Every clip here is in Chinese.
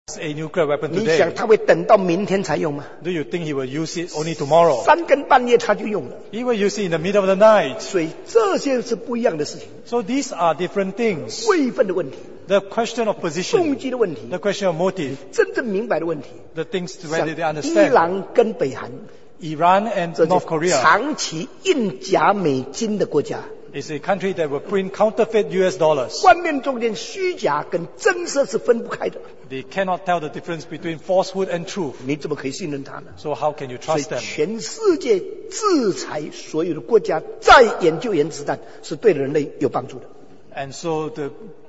a nuclear weapon 你 today, 想他会等到明天才用吗？ do you think he will use it only tomorrow? 3更半夜他就用了。 He will use it in the middle of the night. 所以这些是不一样的事情， So these are different things. 位分的问题， The question of 动 position, 机的问题， the question of motive, 真正明白的问题。 the things 像 whether they 伊 understand. 朗跟北韩， Iran and 这 North 些 Korea 长期印假美金的国家， is a country that will print counterfeit US dollars. 观念中间虚假跟真实是分不开的， They cannot tell the difference between falsehood and truth. 你怎么可以信任他呢？ So how can you 所以 trust them? 全世界制裁所有的国家再研究原子弹，是对人类有帮助的。 And so the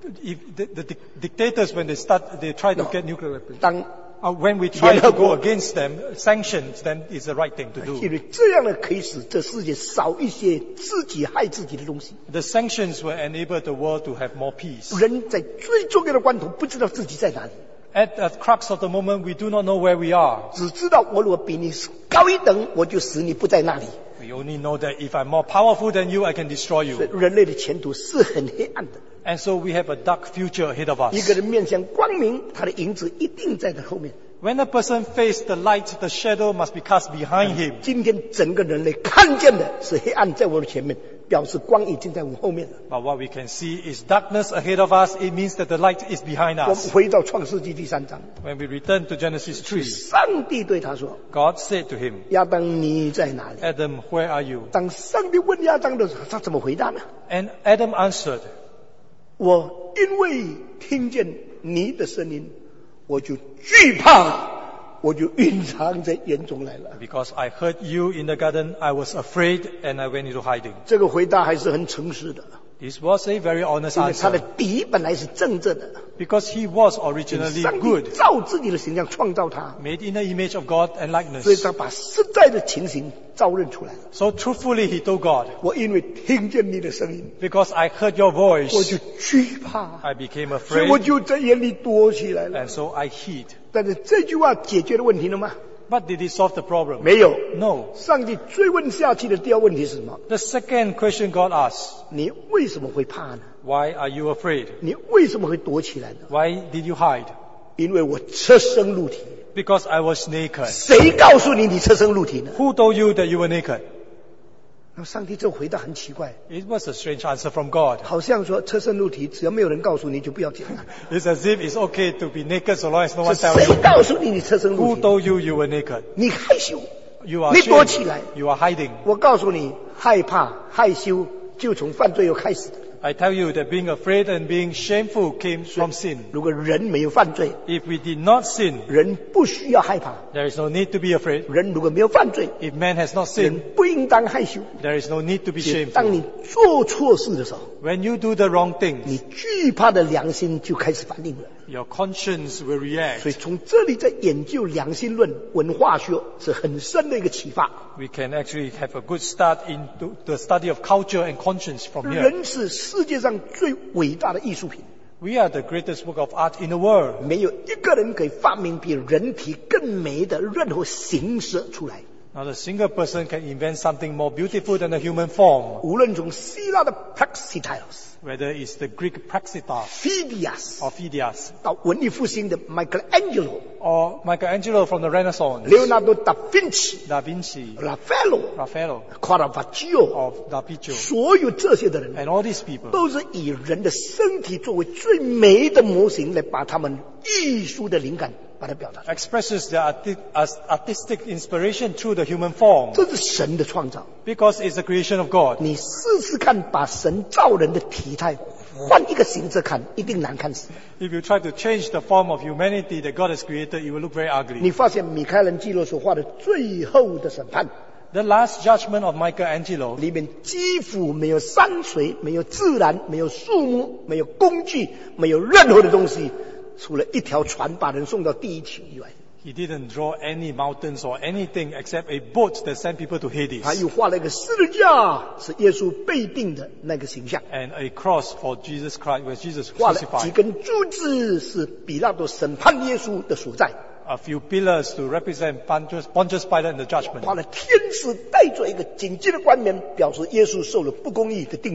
dictators, when they try to get nuclear weapons, 当 when we try to go against them, sanctions, then it's the right thing to 因 do. 为这样的可以使这世界少一些自己害自己的东西。 The sanctions will enable the world to have more peace. 人在最重要的关头不知道自己在哪里， At the crux of the moment, we do not know where we are. 只知道我如果比你高一等，我就使你不在那里。 We only know that if I'm more powerful than you, I can destroy 所以 you. 人类的前途是很黑暗的。 And so we have a dark future ahead of 一个 us. 人面向光明，他的影子一定在他后面。 When a person faces the light, the shadow must be cast behind him. 今天整个人类看见的是黑暗在我的前面，表示光已经在我们后面了。 But what we can see is darkness ahead of us. It means that the light is behind 我们 us. 回到创世纪第3章， When we return to Genesis 3, 上帝对他说 God said to him,：“ 亚当，你在哪里 Adam, where are you?？” 当上帝问亚当的时候，他怎么回答呢？ And Adam answered, 我因为听见你的声音，我就惧怕，我就隐藏在园中来了。 Because I heard you in the garden, I was afraid and I went into hiding. 这个回答还是很诚实的， This was a very honest 因为他的 answer. 底本来是正直的， Because he was originally 上帝 good, 照自己的形象创造他， made in the image of God and 所以 likeness. 他把实在的情形招认出来了。 So truthfully he told God, 我因为听见你的声音， because I heard your 我 voice, 就惧怕， I became 所以我 afraid 就在眼里躲起来了。 and so I hid. 但是这句话解决了问题了吗？ But did it solve the problem? 没有。 No. 上帝追问下去的第二问题是什么？ The second question God asked, 你为什么会怕呢？ why are you afraid? 你为什么会躲起来呢？ Why did you hide? 因为我侧身入体。 Because I was naked. 谁告诉你侧身入体呢？ Who told you that you were naked? 那上帝这回答很奇怪， It was a strange answer from God. 好像说侧身入体，只要没有人告诉你就不要讲了。 It's as if it's okay to be naked so long as no one 是 tells 谁 you. 告诉你侧身入 Who 体？ told you you were naked? 你害羞， You are 你躲起来。 ashamed. You are hiding. 我告诉你，害怕、害羞就从犯罪又开始的。 I tell you that being afraid and being shameful came from sin. 如果人没有犯罪， If we did not sin, 人不需要害怕； there is no need to be afraid. 人如果没有犯罪， If man has not 人 sinned, 不应当害羞。 there is no need to be 当 shameful. 你做错事的时候， When you do the wrong 你 things, 惧怕的良心就开始反应了。 your conscience will 所以 react. 从这里在研究良心论、文化学是很深的一个启发。 We can actually have a good start into the study of culture and conscience from here. 人是世界上最伟大的艺术品， We are the greatest work of art in the world. 没有一个人可以发明比人体更美的任何形式出来。 Not a single person can invent something more beautiful than the human form. 无论从希腊的 Praxiteles、 Whether it's the Greek Praxiteles Phidias or Phidias 到文艺复兴的 Michelangelo、 or Michelangelo from the Renaissance, Leonardo da Vinci、 Da Vinci, Raphael、 Raphael Caravaggio， of Da Picchu, 所有这些的人 and all these people, 都是以人的身体作为最美的模型来把他们艺术的灵感把它表达出来。 expresses their artistic inspiration through the human form 这是神的创造。 because it's the creation of God. 你试试看，把神造人的体态换一个形式看，一定难看死。 If you try to change the form of humanity that God has created, it will look very ugly. 你发现米开朗基罗所画的最后的审判 The Last Judgment of Michelangelo 里面几乎没有山水，没有自然，没有树木，没有工具，没有任何的东西，除了一条船把人送到地狱去以外， he didn't draw any mountains or anything except a boat that sent people to 他 Hades 又画了一个十字架，是耶稣被钉的那个形象， and a cross for Jesus Christ, where Jesus 画了几 crucified. 根柱子是比拉多审判耶稣的所在， A few pillars to represent Pontius Pilate in the judgment. 画了天使带着一个警戒的冠冕，表示耶稣受了不公义的定罪。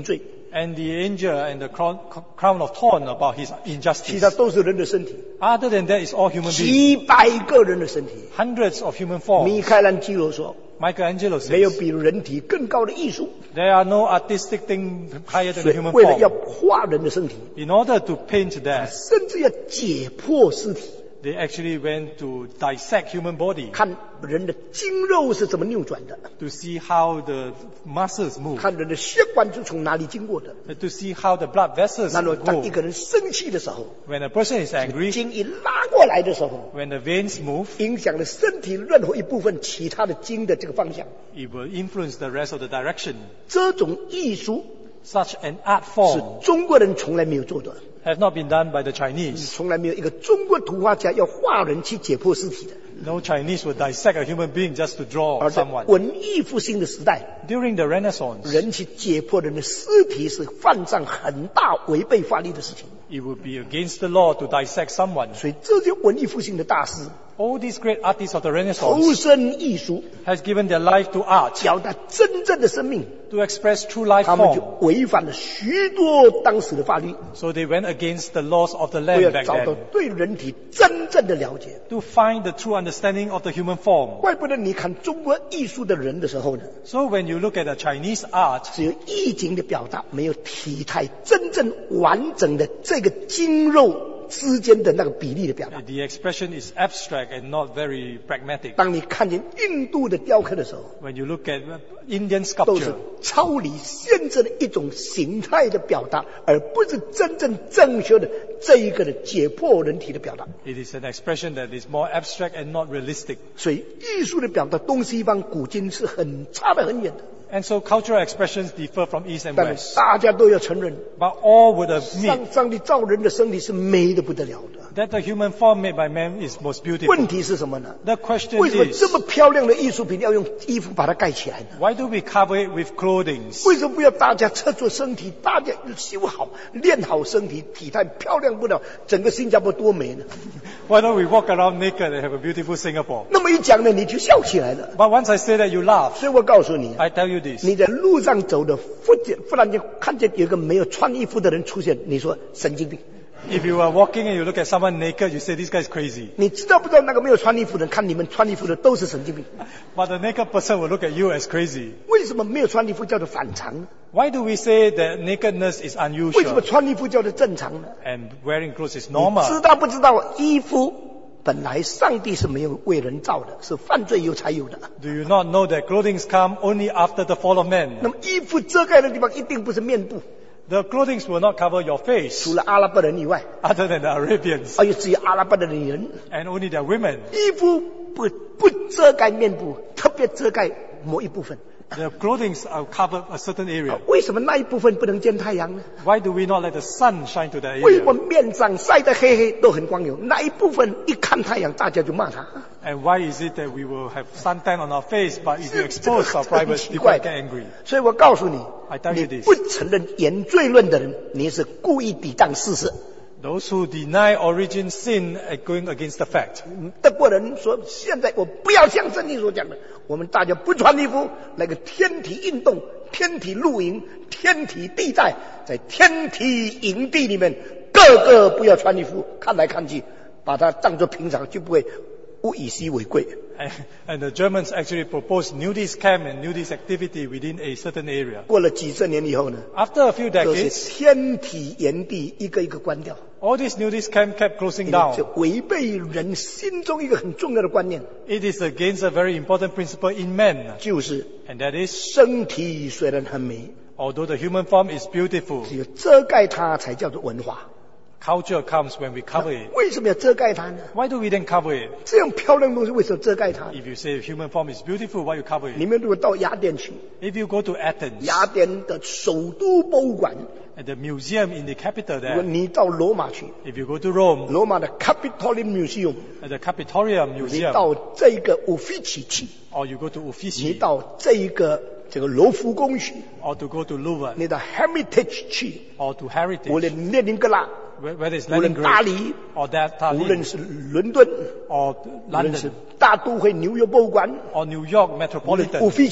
And the angel and the crown of thorn about his 其他 injustice. 都是人的身体， Other than that, it's all human beings. 几百个人的身体。 Hundreds of human 米 forms. 开朗基罗说， Michelangelo 没有 says, 比人体更高的艺术， there are no artistic thing higher than 所 the 以 human 为了要 form. 画人的身体， In order to paint that, 甚至要解剖尸体， they actually went to dissect human body 看人的筋肉是怎么扭转的， to see how the muscles move, 看人的血管是从哪里经过的。 to see how the blood vessels 然后当一 go. 个人生气的时候， When a person is angry, 筋一拉过来的时候， when the veins move, 影响了身体任何一部分其他的筋的这个方向。 it will influence the rest of the direction. 这种艺术 Such an art 是 form 中国人从来没有做的， have not been done by the Chinese. 从来没有一个中国图画家要画人去解剖尸体的。 No Chinese would dissect a human being just to draw 而在 someone. 文艺复兴的时代， During the Renaissance, 人去解剖人的尸体是犯上很大违背法律的事情。 it would be against the law to dissect someone. 所以这些文艺复兴的大师 All these great artists of the 投 Renaissance 身艺术， has given their life to art 表达真正的生命， to express true life 他们就 form. 违反了许多当时的法律， So they went against the laws of the 为 land 了 back 找到 then 对人体真正的了解。 to find the true understanding of the human form. 怪不得你看中国艺术的人的时候呢， So when you look at the Chinese art, 只有意境的表达，没有体态真正完整的这个筋肉之间的那个比例的表达。 the expression is abstract and not very pragmatic. 当你看见印度的雕刻的时候， When you look at Indian 都是 sculpture, 超离现实的一种形态的表达，而不是真正正确的这一个的解剖人体的表达。 it is an expression that is more abstract and not realistic. 所以艺术的表达东西方古今是很差得很远的。 And so cultural expressions differ from East and 但 West. 大家都要承认， But all would admit 上帝造人的身体是美得不得了的。 that the human form made by man is most 问 beautiful. 题是什么呢？ The question 为什么 is, 这么漂亮的艺术品要用衣服把它盖起来呢？ why do we cover it with clothing? 为什么不要大家测做身体，大家修好、练好身体，体态漂亮不了，整个新加坡多美呢？ Why don't we walk around naked and have a beautiful Singapore? 那么一讲呢，你就笑起来了。 But once I say that, you laugh. 所以我告诉你， I tell you this. 你在路上走的，忽然间看见有一个没有穿衣服的人出现，你说神经病。 If you are walking and you look at someone naked, you say this guy is crazy. 你知道不知道那个没有穿衣服的人看你们穿衣服的都是神经病？ But the naked person will look at you as crazy. 为什么没有穿衣服叫做反常呢？ Why do we say that nakedness is 为什么 unusual 穿衣服叫做正常呢？ and wearing clothes is 知 normal? 道不知道衣服本来上帝是没有为人造的，是犯罪有才有的。 Do you not know that clothing come only after the fall of 那 man? 么衣服遮盖的地方一定不是面部， The clothing will not cover your face 除了阿拉伯人以外， other than the Arabians 还有只有阿拉伯的女人， and only their women. 衣服不遮盖面部，特别遮盖某一部分。 The clothing are cover a certain area. 为什么那一部分不能见太阳呢？ Why do we not let the sun shine to that 为什么 area? 面上晒得黑黑都很光油，那一部分一看太阳大家就骂他？ And why is it that we will have suntan on our face, but if you 这个 expose our 很 private, 奇 people 怪 get angry? 所以我告诉你， I tell 你 you this. 不承认原罪论的人，你是故意抵挡事实。 Those who deny origin sin are going against the fact. 德国人说，现在我不要像圣经所讲的，我们大家不穿衣服，来个天体运动、天体露营、天体地带，在天体营地里面，个个不要穿衣服，看来看去，把它当作平常，就不会物以稀为贵。 And the Germans actually proposed nudist camp and nudist activity within a certain area. 过了几十年以后呢， After a few 都是 decades, 天体营地一个一个关掉， all these nudist camp kept closing 这 down. 违背人心中一个很重要的观念， It is against a very important principle in man, 就是 and that is, 身体虽然很美， although the human form is beautiful, 只有遮盖它才叫做文化。 culture comes when we cover it. 为什么要遮盖它呢？ Why do we then cover it? 这样漂亮的东西为什么遮盖它？ If you say human form is beautiful, why you cover 你 it? 们如果到雅典去， If you go to Athens, 雅典的首都博物馆； at the museum in the capital 如果 there, 你到罗马去， if you go to Rome, 罗马的 Capitolium Museum； at the Capitolium 你 Museum, 到这个 Uffizi 去， or you go to 你 Uffizi, 到这个罗浮宫去， or to go to Louvre, 你到 Hermitage 去， or to 无 Heritage, 论列宁格拉， whether it's 无论大 Leningrad, 理， or that 无论 Tallinn, 是伦敦， or 无论是 London, 大都会纽约博物馆， or New York 无论 Metropolitan, Uffizi，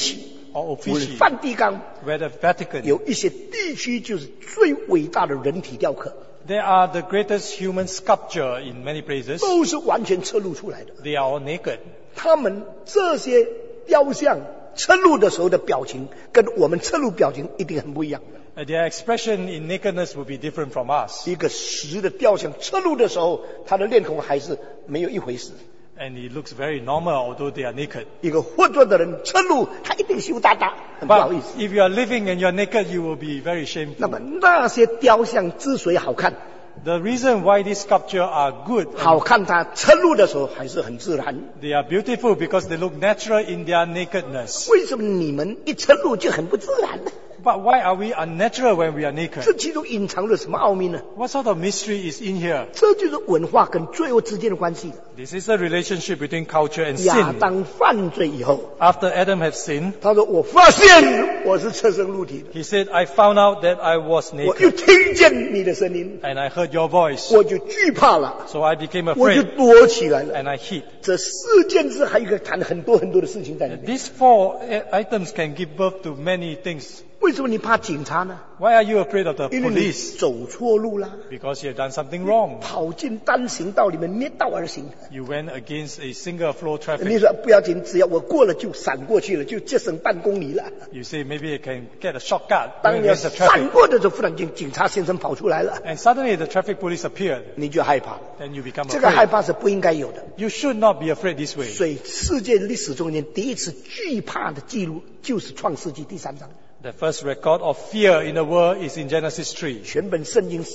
or 无论 officiate, 梵蒂冈 whether Vatican, 有一些地区就是最伟大的人体雕刻， there are the greatest human sculpture in many places. 都是完全侧录出来的。 They are all naked. 他们这些雕像侧录的时候的表情，跟我们侧录表情一定很不一样的。 Their expression in nakedness will be different from us. 一个实的雕像侧录的时候，他的脸孔还是没有一回事。 And it looks very normal, although they are naked. 一个活着的人侧录，他一定羞答答，很不好 But 意思。 if you are living and you are naked, you will be very 那么 shameful. 那些雕像之所以好看， The reason why these sculptures are good, 好看它侧录的时候还是很自然。 they are beautiful because they look natural in their nakedness. 为什么你们一侧录就很不自然呢？ But why are we unnatural when we are naked? 这其中隐藏了什么奥秘呢？ What sort of mystery is in here? 这就是文化跟罪恶之间的关系。 This is the relationship between culture and 亚 sin. 当犯罪以后， After Adam had sinned, 他说：“我发现我是侧身露体的， he said, I found out that I was 我又 naked 听见你的声音， and I heard your voice. 我就惧怕了， So I became 我就 afraid 躲起来了。 and I hid. 这四件事还有一个谈很多很多的事情在里面。 These four items can give birth to many things. 为什么你怕警察呢？ Why are you afraid of the 因为你 police? 走错路啦， Because you have done something wrong. 跑进单行道里面逆道而行。 You went against a single flow 你 traffic. 说不要紧，只要我过了就闪过去了，就节省半公里了。 You say maybe you can get a shortcut 当 going 你要 against the 闪 traffic. 过的时候，忽然间警察先生跑出来了， And suddenly the traffic police appeared. 你就害怕了。 Then you become 这个害 afraid. 怕是不应该有的。 You should not be afraid this way. 所以世界历史中间第一次惧怕的记录就是创世纪第3章。 The first record of fear in the world is in Genesis 3. 全本圣经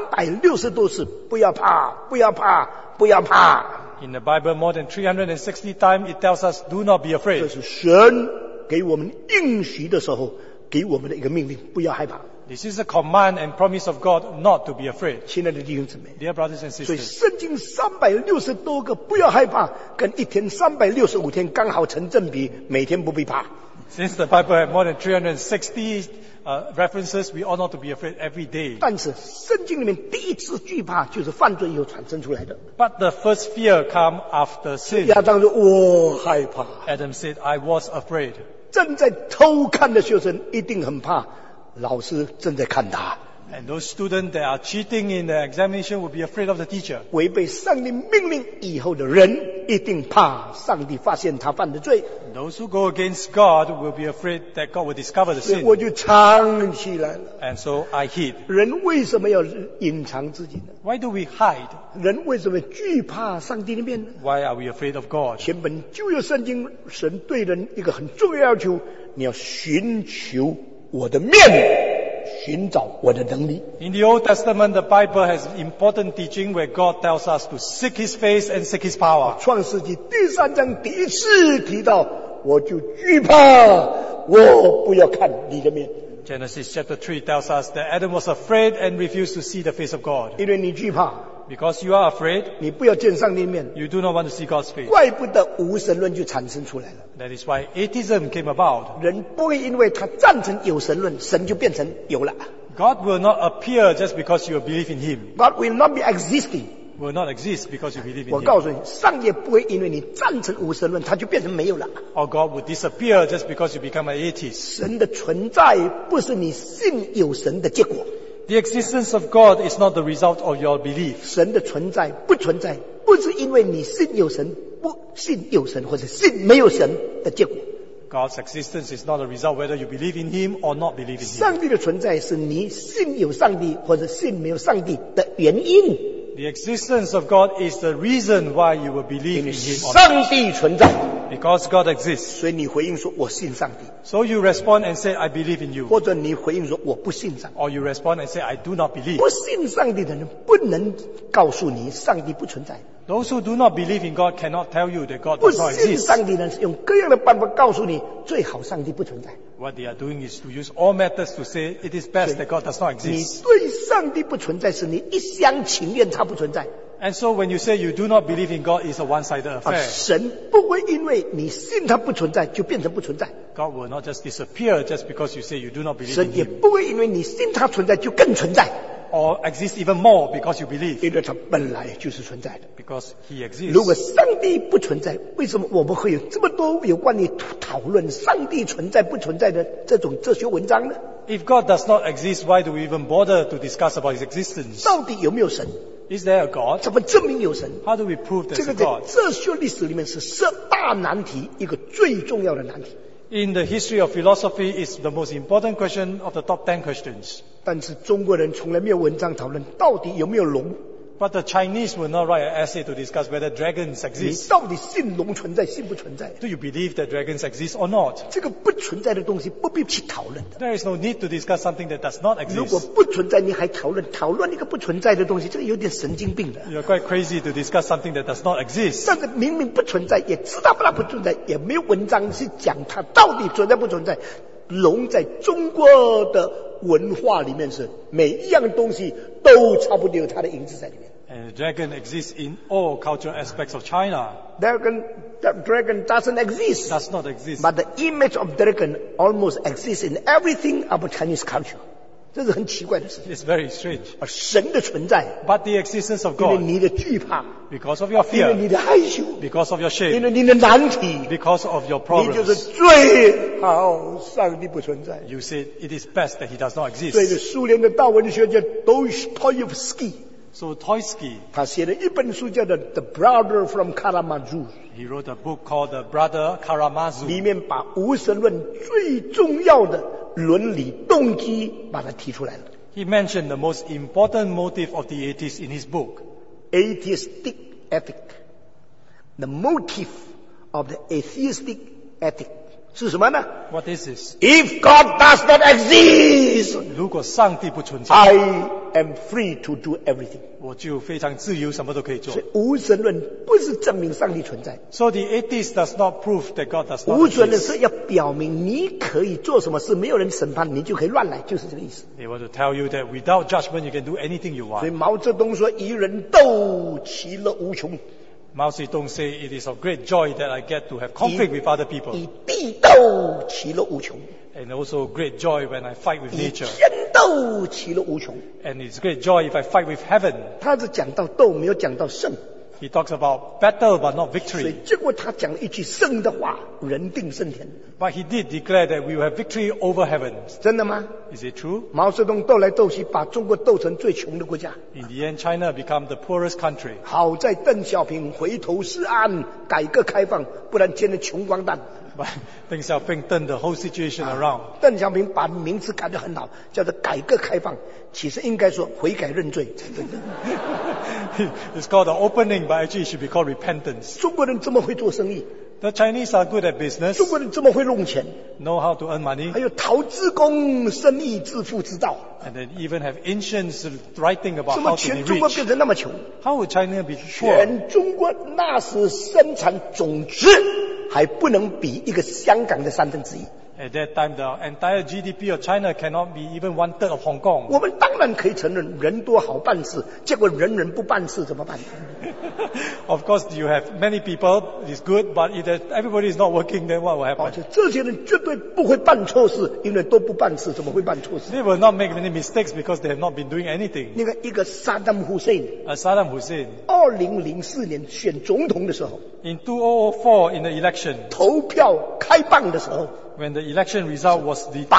360多次，不要怕，不要怕，不要怕。 In the Bible, more than 360 times, it tells us, do not be 这 afraid. 是神给我们应许的时候给我们的一个命令，不要害怕。 This is a command and promise of God not to be afraid. 亲爱的弟兄姊妹， Dear brothers and 所以 sisters, 圣经360多个不要害怕，跟一天365天刚好成正比，每天不必怕。 since the Bible had more than 360 references, we ought not to be afraid every day. 但是圣经里面第一次惧怕就是犯罪以后产生出来的。 But the first fear come after sin. 亚当说：“我害怕。” Adam said, I was afraid. 正在偷看的学生一定很怕，老师正在看他。 And those students that are cheating in the examination will be afraid of the teacher. 违背上帝命令以后的人一定怕上帝发现他犯的罪， Those who go against God will be afraid that God will discover the 所以 sin. 我就藏起来了。 And so I hid. 人为什么要隐藏自己呢？ Why do we hide? 人为什么惧怕上帝的面呢？ Why are we afraid of God? 全本旧约圣经，神对人一个很重要要求：你要寻求我的面，寻找我的能力。 In the Old Testament, the Bible has important teaching where God tells us to seek His face and seek His power. 创世纪第3章第一次提到，我就惧怕，我不要看你的面， Genesis chapter 3 tells us that Adam was afraid and refused to see the face of God. 因为你惧怕， Because you are afraid, 你不要见上帝的面， you do not want to see God's face. 怪不得无神论就产生出来了。 That is why atheism came about. 人不会因为他赞成有神论，神就变成有了。 God will not appear just because you believe in Him. God will not be existing。 Will not exist because you believe 我 in 告 Him. 诉你，上帝不会因为你赞成无神论，他就变成没有了。 Or God will disappear just because you become an atheist. 神的存在不是你信有神的结果， The existence of God is not the result of your belief. 神的存在不存在，不是因为你信有神不信有神，或者信没有神的结果。 God's existence is not a result whether you believe in Him or not believe in Him. 上帝的存在是你信有上帝或者信没有上帝的原因。 The existence of God is the reason why you will 因 believe 为 in Him or not. 上帝存在， Because God exists. 所以你回应说我信上帝， So you respond and say, I believe in you. 或者你回应说我不信上帝。 Or you respond and say, I do not believe. 不信上帝的人不能告诉你上帝不存在， Those who do not believe in God cannot tell you that God 不 does not 信 exist. 上帝的人是用各样的办法告诉你，最好上帝不存在。 What they are doing is to use all methods to say it is best that God does not 你 exist. 对上帝不存在，是你一厢情愿他不存在。 And so when you say you do not believe in God, it's a one-sided 啊， affair. 神不会因为你信他不存在就变成不存在， God will not just disappear just because you say you do not believe in 神也 Him. 不会因为你信他存在就更存在， Or exist even more because you believe. 因为他本来就是存在的。 Because He 如果 exists. 上帝不存在，为什么我们会有这么多有关于讨讨论上帝存在不存在的这种哲学文章呢？ If God does not exist, why do we even bother to discuss about His existence? 到底有没有神？ Is there a God? 怎么证明有神？ How do we prove 这 there's 个 a 在 God? 哲学历史里面是大难题，一个最重要的难题。 In the history of philosophy, it's the most important question of the top 10 questions. 但是中国人从来没有文章讨论到底有没有龙。 But the Chinese will not write an essay to discuss whether dragons 你 exist. 到底信龙存在，信不存在？ Do you believe that dragons exist or not? 这个不存在的东西不必去讨论的。 There is no need to discuss something that does not 如果 exist. 不存在，你还讨论一个不存在的东西，这个有点神经病的。 You're quite crazy to discuss something that does not exist. 但是明明不存在，也知道它不存在，也没有文章去讲它到底存在不存在。龙在中国的文化里面是每一样东西都差不多有它的影子在里面。 And the dragon exists in all cultural aspects of China. That dragon doesn't exist, Does not exist. but the image of dragon almost exists in everything about Chinese culture. 这是很奇怪的事情。 It's very strange. 而神的存在， But the existence of 因为 God, 你的惧怕， because of your 因为你 fear, 的害羞， because of your 因 shame, 为你的难题， because of your 你就是 problems, 最好上帝不存在。 you said it is best that He does not 所以 exist. 苏联的大文学家Dostoevsky， So Trotsky, 他写了一本书叫做《The Brother from Karamazov》， he wrote a book called The Brother Karamazov. 里面把无神论最重要的伦理动机把它提出来了。 He mentioned the most important motive of the atheists in his book. Atheistic ethic. The motive of the atheistic ethic 是什么呢？ What is this? If God does not exist, 如果上帝不存在， I am free to do everything. 我就非常自由，什么都可以做。 所以无神论不是证明上帝存在， So the atheist does not prove that God does not 无神论 exist. 是要表明你可以做什么事，没有人审判你就可以乱来，就是这个意思。 They want to tell you that without judgment you can do anything you 所以 want. 毛泽东说：“与人斗，其乐无穷； Mao Zedong say it is of great joy that I get to have conflict with other people, 与地斗，其乐无穷； and also great joy when I fight with 与 nature, 天斗，其乐无穷。 and it's great joy if I fight with heaven. ” 他只讲到斗，没有讲到胜。 He talks about battle but not 所以 victory. 结果他讲了一句胜的话：“人定胜天。 But he did declare that we will have victory over heaven. ” 真的吗？ Is it true? 毛泽东斗来斗去，把中国斗成最穷的国家。 In the end, China became the poorest country. 好在邓小平回头是岸，改革开放，不然今天穷光蛋。 But Deng Xiaoping turned the whole situation around. 邓小平把名字改得很好，叫做改革开放，其实应该说悔改认罪才对。 It's called the opening, but actually it should be called repentance. 中国人这么会做生意， The Chinese are good at business, 中国人这么会弄钱， know how to earn money, 还有陶资公生意致富之道， and they even have ancients writing about 怎 how 么 to 全 be 中国 rich. 变成那么穷？ How would China be poor? 全中国那时生产总值还不能比一个香港的1/3。 At that time, the entire GDP of China cannot be even 1/3 of Hong Kong. 我们当然可以承认人多好办事，结果人人不办事怎么办？ Of course, you have many people, it's good, but if everybody is not working, then what will 而 happen? 且这些人绝对不会办错事，因为都不办事，怎么会办错事？ They will not make any mistakes because they have not been doing anything. 那个一个萨达姆 Hussein， Saddam Hussein, 2004年选总统的时候， in 2004 in the election, 投票开棒的时候， when the election result was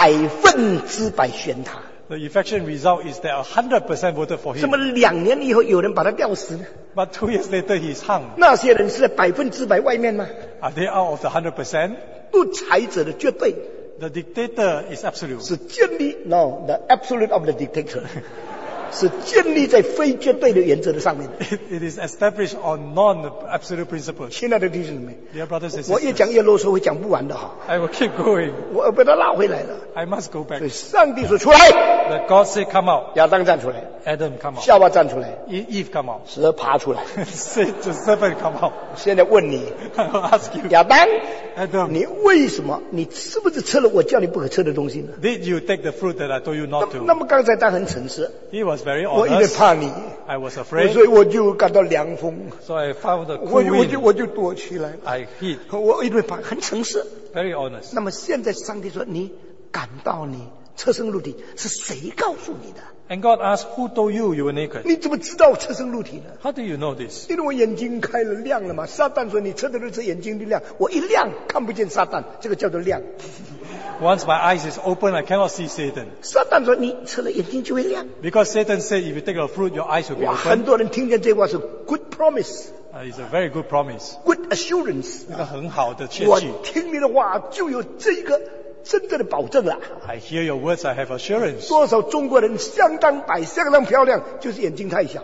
100%选他。 the election result is that 100% voted for 怎么 him. 2年以后有人把他吊死呢？ But 2 years later, he's hung. 那些人是在100%外面吗？ Are they out of the 100%? 独裁者的绝对 The dictator is absolute. 是建立 no the absolute of the dictator 是建立在非绝对的原则的上面的。 It is established on non-absolute principles. 亲爱的弟兄们， Dear brothers and 我越 sisters, 讲越啰嗦，会讲不完的哈。 I will keep going. 我把他拉回来了。 I must go 所以 back. 上帝说出来， That God said, come out. 亚当站出来， Adam, come out. 夏娃站出来， Eve, come out. 蛇爬出来。 Say the serpent, come out. 现在问你， I will ask you, 亚当， Adam, 你为什么？你是不是吃了我叫你不可吃的东西呢？ did you take the fruit that I told you 那 not 那 to? 么刚才他很诚实， He was very 我因为 honest. 怕你， I was 所 afraid, 以我就感到凉风， so I found a 我 cool 就 wind. 我就躲起来了。 I hid. 我因为怕，很诚实。 Very honest. 那么现在上帝说，你感到你侧身露体是谁告诉你的？ And God asked, who told you you were naked? 你怎么知道侧身露体呢？ How do you know this? 因为我眼睛开了亮了嘛。撒旦说你侧的日子眼睛就亮，我一亮看不见撒旦，这个叫做亮。 Once my eyes is open, I cannot see Satan. 撒旦说你侧了眼睛就会亮。 Because Satan said, if you take a fruit, your eyes will be 哇，很 open. 多人听见这话是 good promise， It's a very good promise. good assurance。 一个很好的确我据。 听你的话就有这个真正的保证了。 I hear your words, I have assurance. 多少中国人相当白、相当漂亮，就是眼睛太小。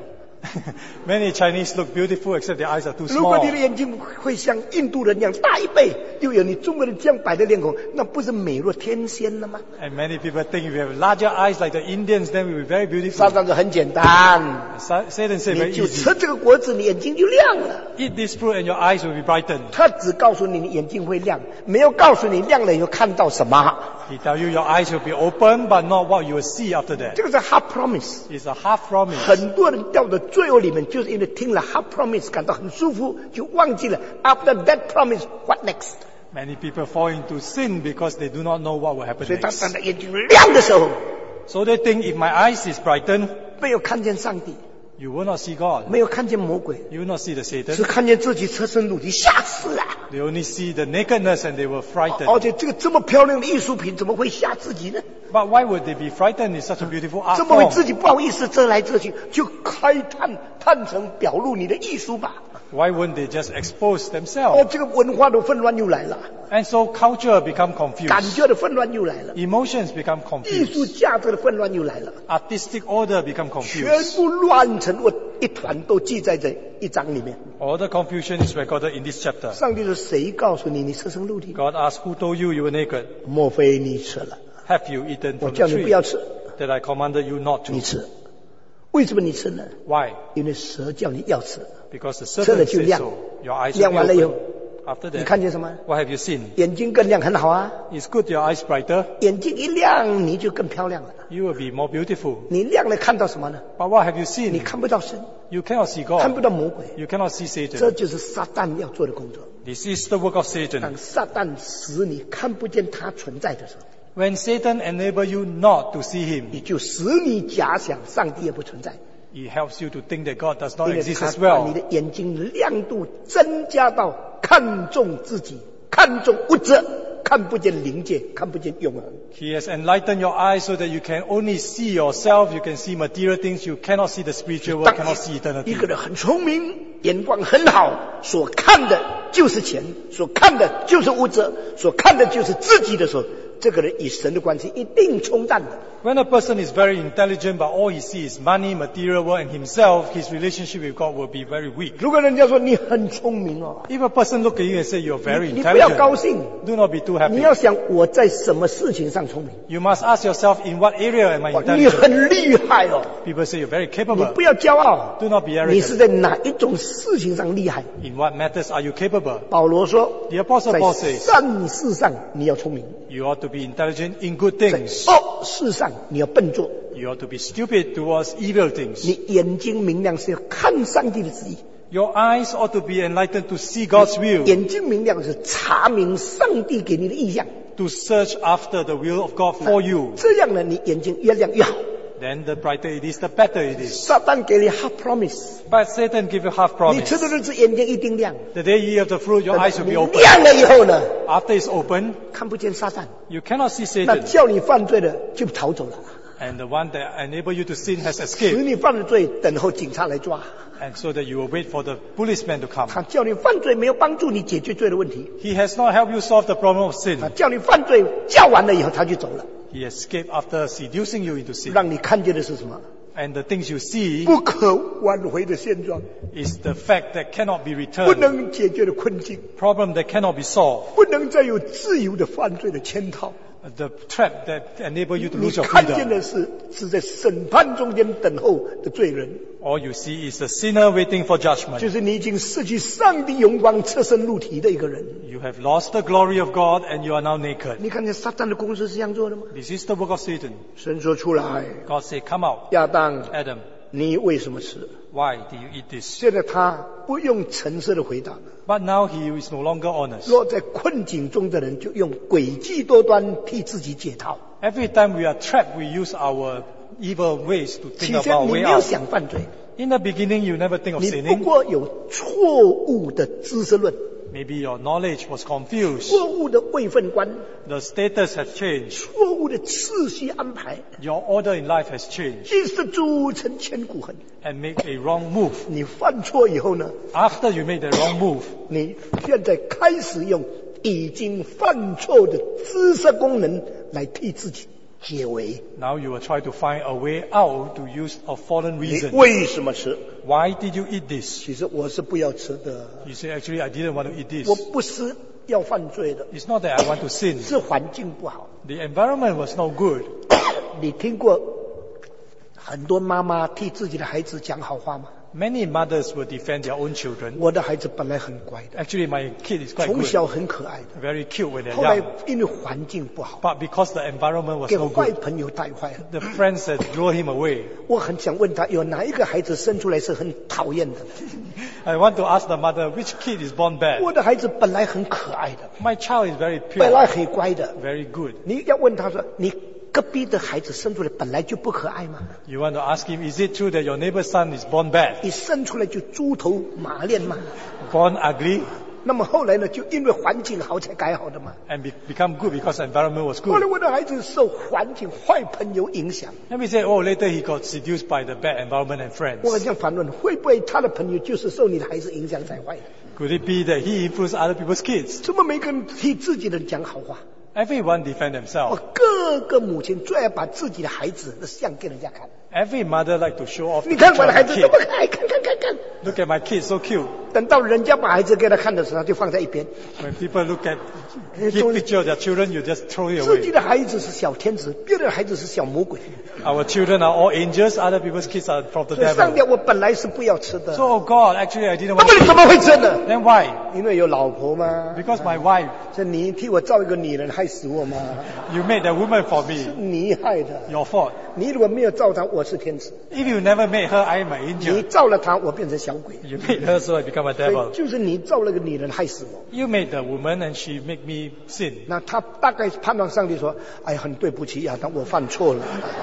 Many Chinese look beautiful, except their eyes are too 如果 small. 你的眼睛会像印度人一样大一倍，又有你中国人这样白的脸孔，那不是美若天仙了吗？ And many people think if we have larger eyes like the Indians, then we will be very 撒 beautiful. 旦说很简单， Satan said 你 very 就 easy. 吃这个果子，你眼睛就亮了。 Eat this fruit and your eyes will be brightened. 他只告诉你你眼睛会亮，没有告诉你亮了以后看到什么。 He tell you your eyes will be open, but not what you will see after that. 这个是 half promise。 It's a half promise. 很多人掉到罪恶里面，就是因为听了 half promise 感到很舒服，就忘记了 after that promise what next。 Many people fall into sin because they do not know what will happen 所以当 next. 他的眼睛亮的时候， So they think if my eyes is brightened, 没有看见上帝， you will not see God. 没有看见魔鬼， You will not see the 是 Satan. 看见自己侧身裸体，吓死了。 They only see the nakedness and they were 而 frightened. 且这个这么漂亮的艺术品，怎么会吓自己呢？ But why would they be frightened? It's such a beautiful art 怎么会 form. 自己不好意思遮来遮去，就开探成表露你的艺术吧？ Why wouldn't they just expose themselves? 这个文化的混乱又来了， And so culture become 感 confused. 觉的混乱又来了， Emotions become 艺术 confused. 价值的混乱又来了， Artistic order become 全 confused. 部乱成我一团，都记在这一章里面。 All the confusion is recorded in this chapter. 上帝说：“谁告诉你你侧身露体？ God asked, who told you you were naked? 莫非你吃了？ Have you eaten 我 from 叫 the 你不 tree 要吃， that I commanded you not 你 to? 吃。为什么你吃呢？ Why? 因为蛇叫你要吃， Because the 吃了 serpent 就 said 亮 so. Your eyes 亮 will 完了 be 以后， open. After 你 that, 看见什么？ what have you seen? 眼睛更亮，很好啊。 It's good your eyes brighter. 眼睛一亮，你就更漂亮了。 You will be more beautiful. 你亮了，看到什么呢？ But what have you 你 seen? 看不到神， You cannot see 看不 God. 到魔鬼， You cannot see 这 Satan. 就是撒旦要做的工作。 This is the work of Satan. 当撒旦使你看不见他存在的时候， When Satan enable you not to see him, 你就使你假想上帝也不存在， he helps you to think that God does not 因为 exist 他 as 把你 well. 的眼睛亮度增加到看重自己，看重物质，看不见灵界，看不见永恒。 He has enlightened your eyes so that you can only see yourself, you can see material things, you cannot see the spiritual world, 当 cannot see 一 eternity. 个人很聪明，眼光很好，所看的就是钱，所看的就是物质，所看的就是自己的时候，这个人与神的关系一定冲淡的。 When a person is very intelligent, but all he sees is money, material world, and himself, his relationship with God will be very weak. 如果人家说你很聪明哦， If a person look at you and say you're very 你不要高 intelligent, 兴， do not be too 你 happy. 要想我在什么事情上聪明， You must ask yourself, in what area am I 你 intelligent? 很厉害哦， People say you're very 你 capable. 不要骄傲， Do not be 你是 arrogant. 在哪一种事情上厉害？ In what matters are you capable? 保罗说， The Apostle 在 Paul says, 善事上你要聪明， you ought to be intelligent in good 在 things. 恶事上你要笨拙。 You ought to be stupid towards evil things. 你眼睛明亮是要看上帝的旨意， Your eyes ought to be enlightened to see God's will, 眼睛明亮是查明上帝给你的意向， to search after the will of God for you. 这样呢，你眼睛越亮越好。 Then the brighter it is, the better it is. 撒旦给你 half promise， But Satan give you half 你 promise. 吃的日子眼睛一定亮， The day you eat of the fruit, your eyes will 你 be open. 亮了以后呢， After it's open, 看不见撒旦， you cannot see 那 Satan. 叫你犯罪的就逃走了， And the one that enable you to sin has 使 escaped. 你犯了罪，等候警察来抓。 And so that you will wait for the policeman to come. 他叫你犯罪，没有帮助你解决罪的问题。 He has not helped you solve the problem of sin. 他叫你犯罪，叫完了以后他就走了， He escaped after seducing you into sin. 让你看见的是什么？ And the things you see 不可挽回的现状， is the fact that cannot be 不 returned. 能解决的困境， Problem that cannot be solved. 不能再有自由的犯罪的圈套。 The trap that enable you to 你 lose your 看见 freedom. 的是在审判中间等候的罪人， All you see is a sinner waiting for judgment. 就是你已经失去上帝荣光、侧身露体的一个人。 You have lost the glory of God and you are now naked. 你看见撒旦的公司是这样做的吗？ This is the work of Satan. 神说出来， God said, come out, 亚当， Adam. 你为什么吃？ Why did you eat this? 现在他不用诚实的回答了。 But now he is no longer honest. 落在困境中的人，就用诡计多端替自己解套。 Every time we are trapped, we use our evil ways to 起 think 先 about 你 a 没 way 有 out. 想犯罪， In the beginning, you never think of 你不 sinning. 过有错误的知识论、 Maybe your knowledge was confused. 错误的位分观、 The status has changed. 错误的次序安排， Your order in life has changed 因此铸成千古恨。 and make a wrong move. 你犯错以后呢， After you made the wrong move, 你现在开始用已经犯错的知识功能来替自己解围。 now you will try to find a way out to use a fallen 你 reason. 为什么吃？ Why did you eat this? 其实我是不要吃的， You say, actually, I didn't want to eat this. 我不是要犯罪的， It's not that I want to sin. 是环境不好。 The environment was no good. 你听过很多妈妈替自己的孩子讲好话吗？ Many mothers will defend their own children. 我的孩子本来很乖的， Actually, my kid is quite 从 good. 小很可爱的， Very cute when they're 后来 young. 因为环境不好， But because the environment was 给 no 坏 good, 朋友带坏了。 the friends had lured him away. 我很想问他，有哪一个孩子生出来是很讨厌的？ I want to ask the mother, which kid is born bad? 我的孩子本来很可爱的， My child is very 本来 pure, 很乖的。 very good. 你要问他说，你隔壁的孩子生出来本来就不可爱吗？ You want to ask him, is it true that your neighbor's son is born bad, 你生出来就猪头马脸吗？ born ugly, 那么后来呢，就因为环境好才改好的嘛。 and become good because the environment was 后来 good? 我的孩子受环境坏朋友影响， Let me say, oh, later he got seduced by the bad environment and 我 friends. 很想反问，会不会他的朋友就是受你的孩子影响才坏的？ Could it be that he influenced other people's kids? 怎么每个人替自己人讲好话？ Everyone defend 我 themselves. 各个母亲最爱把自己的孩子的像给人家看。 Every mother like to show off 你 the 看我的孩 picture 子 of 多 the 么可爱，看。 kid. Look at my kid, so cute. 等到人家把孩子给他看的时候，他就放在一边。 When people look at, give picture of their children, you just throw it 自己 away. 的孩子是小天使，别人的孩子是小魔鬼。 Our children are all angels, other people's kids are from the 所以上 devil. 吊我本来是不要吃的， So, oh God, actually I didn't 那 want 么 to 你怎么会吃呢？ Then why? 因为有老婆吗？ Because my wife, 是你替我造一个女人害死我吗？ you made that woman for 是 me. 你害的。 Your fault. 你如果没有造她，我是天使； If you never made her, I am an 你 angel. 造了她，我变成小鬼。 You made her, so I become a 所以 devil. 就是你造了个女人害死我。 You made the woman and she made me sin. 那他大概盼望上帝说：“哎，很对不起亚当，我犯错了，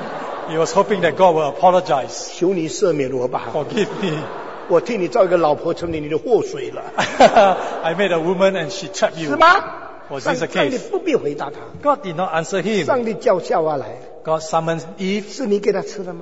He was hoping that God will apologize. 求你赦免我吧。 Forgive me. 我替你造一个老婆，成为你的祸水了， I made a woman and she trapped 是 you. 吗？” Was 上 this the 上帝 case? 不必回答他。 God did not answer him. 上帝叫夏娃来， God summoned Eve. 是你给他吃的吗？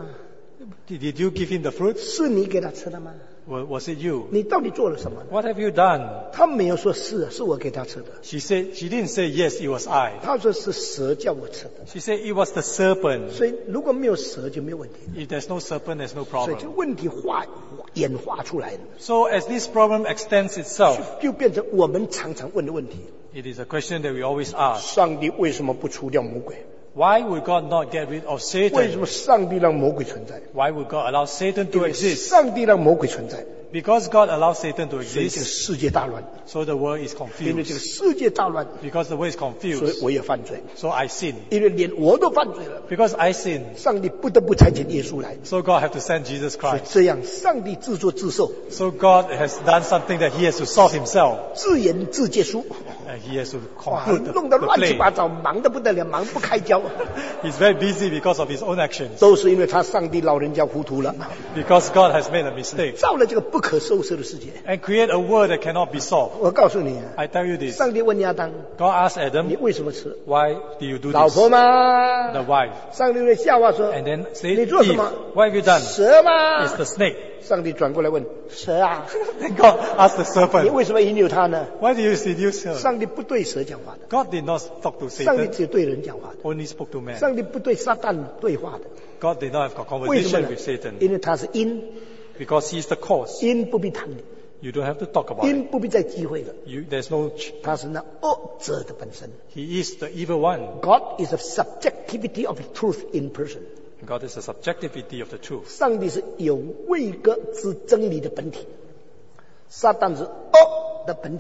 Did you give him the fruit? 是你给他吃的吗？ Was it you? 你到底做了什么？ What have you done? 他没有说是我给他吃的， She didn't say yes, it was I. 他说是蛇叫我吃的。 She said it was the serpent. 所以如果没有蛇就没有问题， If there's no serpent, there's no 所以这 problem. 问题演化出来了， So as this problem extends itself, 就变成我们常常问的问题： it is a question that we always ask. 上帝为什么不除掉魔鬼？ Why would God not get rid of 为什 Satan? 么上帝让魔鬼存在？ Why would God allow Satan 因 to 为 exist? 上帝让魔鬼存在， Because God allowed Satan to 所以这个 exist, 世界大乱。 so the world is 因为这个 confused. 世界大乱， Because the world is 所以 confused, 我也犯罪。 so I sin. 因为连我都犯罪了， Because I sin, 上帝不得不差遣耶稣来。 so God have to send Jesus 所以 Christ. 这样，上帝自作自受， So God has done something that He has to solve Himself. 自言自结束， And He has to 哇， conclude the 弄得乱七 play. 八糟，忙得不得了，忙不开交， He's very busy because of His own actions. 都是因为他上帝老人家糊涂了， Because God has made a mistake. 造了这个不可收拾的世界。 And create a world that cannot be solved. 我告诉你啊， I tell you this. 上帝问亚当， God asked 你 Adam, 为什么吃？ why do you do 老 this? 婆吗？ The wife. 上帝对夏娃说 And then 你 said, 做什 Eve, 么？ what have you done? 蛇吗 It's the snake. 上帝转过来问蛇啊， Then God asked the 你 serpent, 为什么引诱他呢？ why do you seduce her? 上帝不对蛇讲话的， God did not talk to 上帝 Satan, 只有对人讲话的， only spoke to man. 上帝不对撒旦对话的。 God did not have a 为什么 conversation 呢 with Satan 因为他是因， because He's the cause. 因不必谈理， You don't have to talk about it. 因不必再机会了。 There's no, 他是那恶者的本身。 He is the evil one. God is a subjectivity of truth in person。 God is the subjectivity of the truth. 上帝是有位格之真理的本体，撒旦是恶的本体。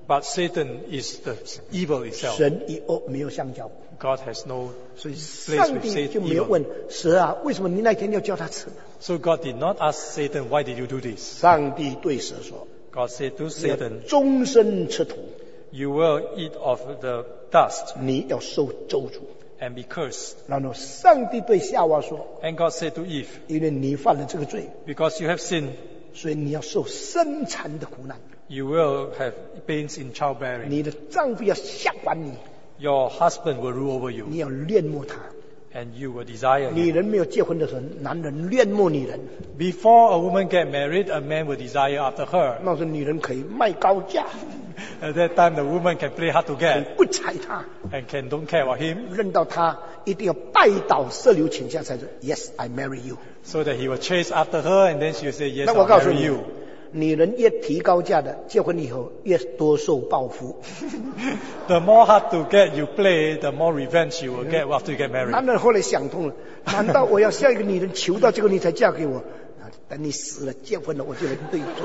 But Satan is the evil itself. 神与恶没有相交， God has no 所以 place 上 with 帝就 Satan 没有 evil. 问蛇啊，为什么你那天要叫他吃呢？ So God did not ask Satan, why did you do this? 上帝对蛇说 God said to：“ Satan, 终身吃土， you will eat of the dust 你要受咒诅。” and be cursed. 然后上帝对夏娃说 And God said to Eve, 因为你犯了这个罪， because you have sinned, 所以你要受生产的苦难， you will have pains in childbearing. 你的丈夫要下管你， Your husband will rule over you, 你要恋慕他。 and you will desire 女 him. 人没有结婚的时候，男人恋慕女人， Before a woman get married, a man will desire after her. 那时候女人可以卖高价， At that time, the woman can play hard to 可以 get 不睬他， and can don't care about him, 认到他一定要拜倒射流倾下才说 Yes, I marry you。 so that he will chase after her, and then she will say, yes, 那我 I'll 告诉 marry 你 you.， 女人越提高价的，结婚以后越多受报复。 The more hard to get you play, the more revenge you will get after you get 男 married. 人后来想通了，难道我要向一个女人求到结果你才嫁给我？等你死了结婚了，我就来对罪。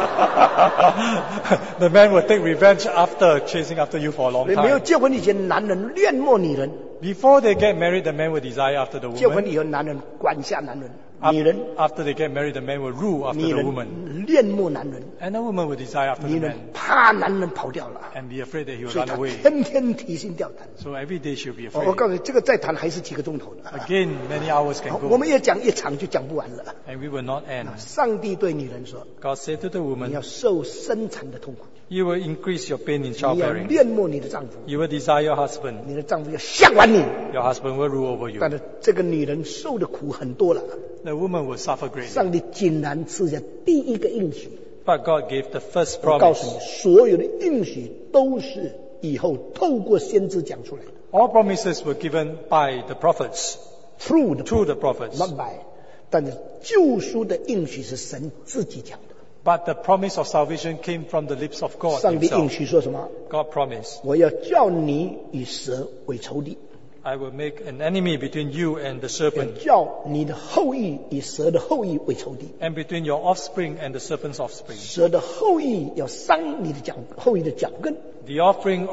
The man will take revenge after chasing after you for a long 没有 time. 结婚以前，男人恋慕女人； Before they get married, the man will desire after the 结婚 woman. 以后，男人管辖男人，女人 After they get married, the man will rule after 女 the 人 woman. 恋慕男人， And the woman will desire after 女 the 人 man 怕男人跑掉了， and be afraid that he will 所以 run 她 away. 天天提心吊胆。 So every day she'll be 我 afraid. 告诉你，这个再谈还是几个钟头的。 Again, many hours can 我 go. 们越讲一场就讲不完了。 And we will not end. 上帝对女人说 God said to the：“ 你要 woman, 受生产的痛苦， you will increase your pain in 你要 childbearing. 恋慕你的丈夫， You will desire your husband. 你的丈夫要下管你。 Your husband will rule over 但 you. 是这个女人受的苦很多了。 The woman will suffer greatly. 上帝竟然赐下第一个应许。 But God gave the first 我告诉 promise. 你，所有的应许都是以后透过先知讲出来的 All promises were given by the prophets, ，through through the prophets. not by。但是救赎的应许是神自己讲的。 But the promise of salvation came from the lips of God 上帝应 himself. 许说什么？ God promised, 我要叫你与蛇为仇敌， I will make an enemy between you and the 要 serpent, 叫你的后裔与蛇的后裔为仇敌。 and between your offspring and the serpent's offspring. 蛇的后裔要伤你的后裔的脚跟， The offspring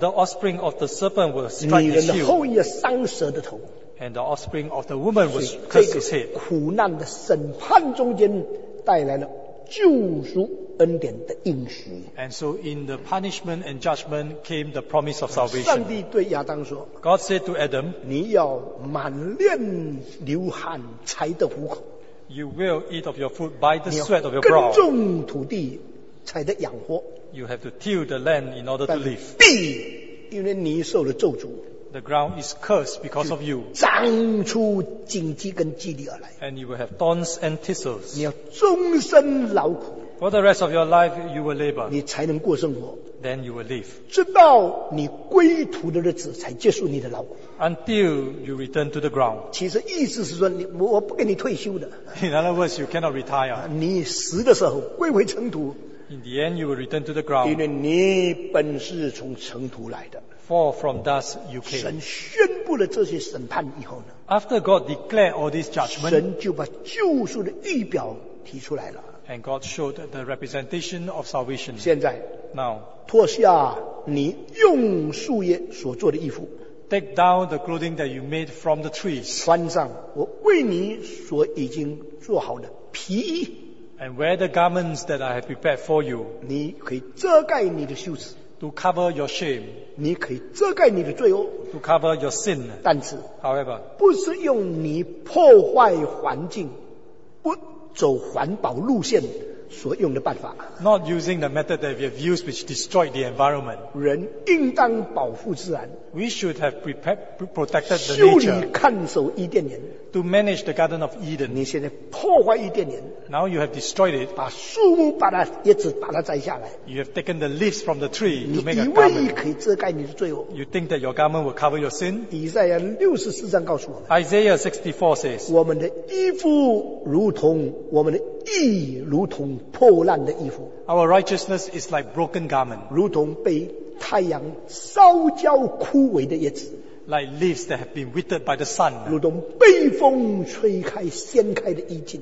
of the serpent will strike 女 his 人的后 heel, 裔要伤蛇的头。 and the offspring of the woman 所 will 以这 curse his 个 head. 苦难的审判中间带来了救赎恩典的应许。 And so in the punishment and judgment came the promise of 上 salvation. 帝对亚当说 God said to Adam,：“ 你要满脸流汗才得糊口， You will eat of your food by the 你要 sweat of your 耕 brow. 种土地才得养活。 You have to till the land in order to 但 live. 地因为你受了咒诅， The ground is cursed because of you, 长出荆棘跟棘藜而来。 and you will have thorns and thistles. 你要终身劳苦， For the rest of your life, you will labor. 你才能过生活， Then you will live 直到你归途的日子才结束你的劳苦。 until you return to the ground. 其实意思是说，我不给你退休的， In other words, you cannot retire. 你死的时候归回尘土， In the end, you will return to the 因 ground. 为你本是从尘土来的。 For from dust you came. 神宣布了这些审判以后呢， After God declared all this judgment, 神就把救赎的预表提出来了。 and God showed the representation of salvation. 现在 Now, 脱下你用树叶所做的衣服， take down the clothing that you made from the trees, 穿上我为你所已经做好的皮衣， and wear the garments that I have prepared for you, 你可以遮盖你的羞耻， to cover your shame, 你可以遮盖你的罪恶， to cover your sin. 但是 However, 不是用你破坏环境、不走环保路线所用的办法。 not using the method that we have used which destroyed the environment. 人应当保护自然， We should have protected the 修理 nature 看守伊甸园。 to manage the Garden of Eden. 你现在破坏伊甸园， Now you have destroyed it. 把树木把它叶子把它摘下来， You have taken the leaves from the tree 你 to make a 以为 garment. 可以遮盖你的罪恶。 You think that your garment will cover your sin? 以赛亚64章告诉我们， Isaiah 64 says, 我们的衣服如同我们的义，如同破烂的衣服， Our righteousness is like broken garment, 如同被太阳烧焦枯萎的叶子， like leaves that have been withered by the sun, 如同被风吹开掀开的衣襟。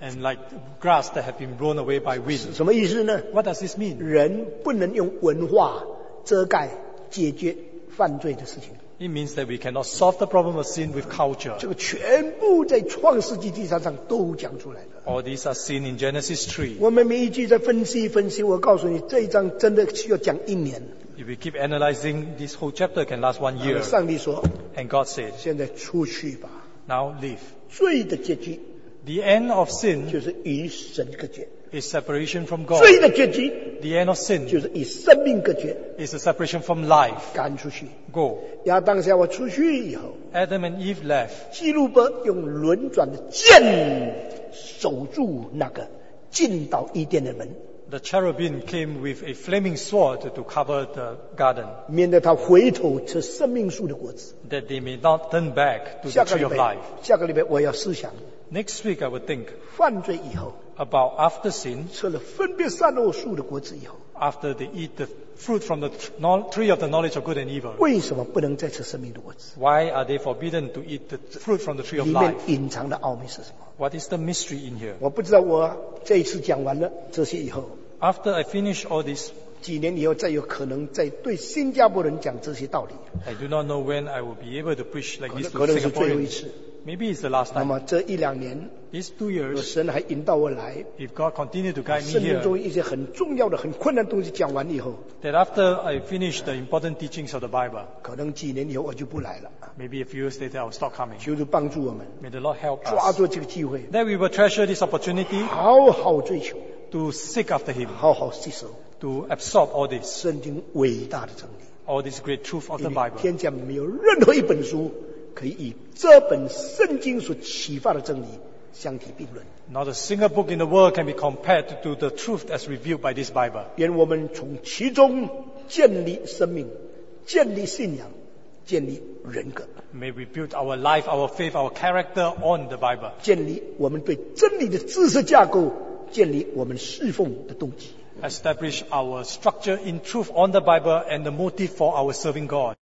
and like grass that have been blown away by wind. 什么意思呢？ What does this mean? 人不能用文化遮盖解决犯罪的事情。 It means that we cannot solve the problem of sin with culture. 这个全部在创世纪第3章都讲出来了。 All these are seen in Genesis 3. 我们每一句在分析分析，我告诉你，这一章真的需要讲1年。 If we keep analyzing, this whole chapter can last 1 year. 上帝说 And God said, 现在出去吧。 now leave. 罪的结局 The end of sin 就是与神隔绝， is separation from God. 罪的结局 The end of sin 就是与生命隔绝， is a separation from life. 赶出去。 Go. 亚当夏娃出去以后， Adam and Eve left. 基路伯用轮转的剑守住那个进到伊甸的门， The cherubim came with a flaming sword to cover the garden, 免得他回头吃生命树的果子。 that they may not turn back to 下 the 个 tree 礼 of 拜 life. 下个礼拜我要思想 Next week I will think 犯罪以后， about after sin, 吃了分别善恶树的果子以后， after they eat the fruit from the tree of the knowledge of good and evil. 为什么不能再吃生命的果子？ Why are they forbidden to eat the fruit from the tree of 里面 life? 隐藏的奥秘是什么？ What is the mystery in here? 我不知道。我这一次讲完了这些以后， After I finish all this, 几年以后再有可能再对新加坡人讲这些道理， I do not know when I will be able to preach like 可 this 能可 to 能是最后一 Singaporeans. 次。 Maybe it's the last 那 time. 么这1-2年， These 2 若 years, 神还引导我来， if God continue to guide me 圣经 here, 中一些很重要的、很困难的东西讲完以后， that after I finish the important teachings of the Bible, 可能几年以后我就不来了。 maybe a few years later I will stop coming. 求主帮助我们， May the Lord help 抓 us. 住这个机会， That we will treasure this opportunity 好好追求， to seek after Him, 好好吸收 to absorb all this, 圣经伟大的真理。 all this great truth of 因 the 为 Bible. 天下没有任何一本书可以与这本圣经所启发的真理相提并论。 Not a single book in the world can be compared to the truth as revealed by this Bible. 愿我们从其中建立生命，建立信仰，建立人格， May we build our life, our faith, our character on the Bible. 建立我们对真理的知识架构，建立我们侍奉的动机。 Establish our structure in truth on the Bible and the motive for our serving God.